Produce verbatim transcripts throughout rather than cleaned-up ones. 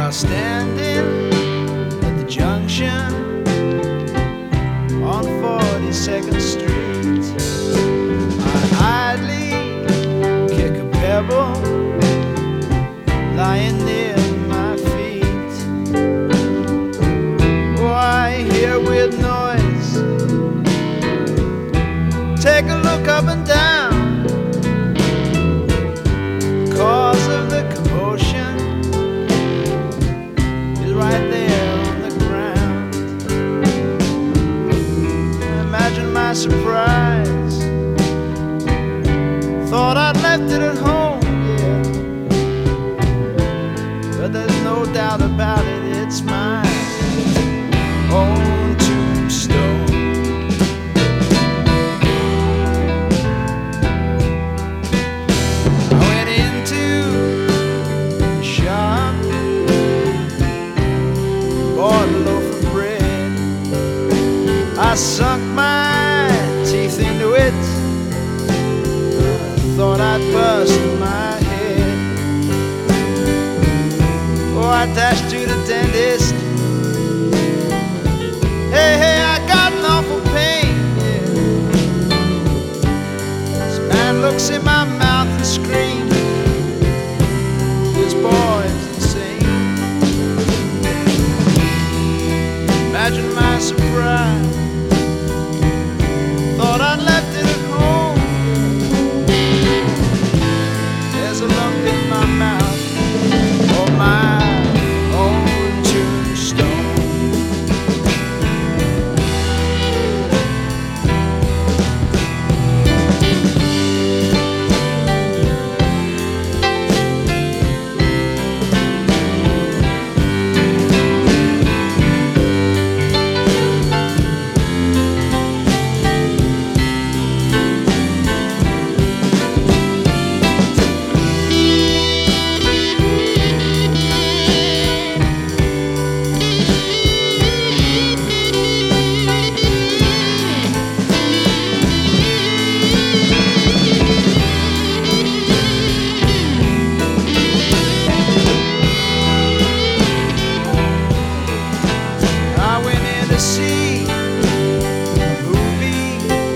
while standing at the junction on forty-second Street. I idly kick a pebble lying near my feet. Oh, I hear a weird noise. Take a look up and down. Cause of the commotion is right there on the ground. Imagine my surprise. Thought I'd left it at home, yeah. But there's no doubt about it, it's my own tombstone. I went into the shop, bought a loaf of bread. I sunk my teeth into it. Thought I'd bust my head. Oh, I dashed to the dentist. Hey, hey, I got an awful pain, yeah. This man looks in my mouth and screams, this boy's insane. Imagine my surprise. Thought I'd left it at home. There's a lump in my mouth, or my own tombstone. See a movie,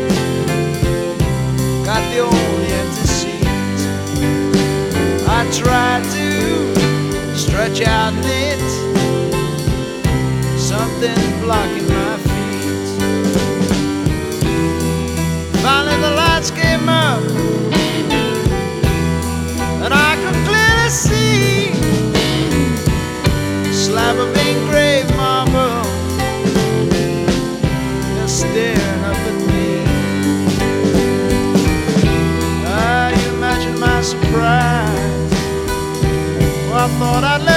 got the only empty seat. I tried to stretch out in it, something blocking my feet. Finally the lights came up, and I could clearly see a slab of engraved marble staring up at me. Ah, you imagine my surprise. Well, I thought I'd let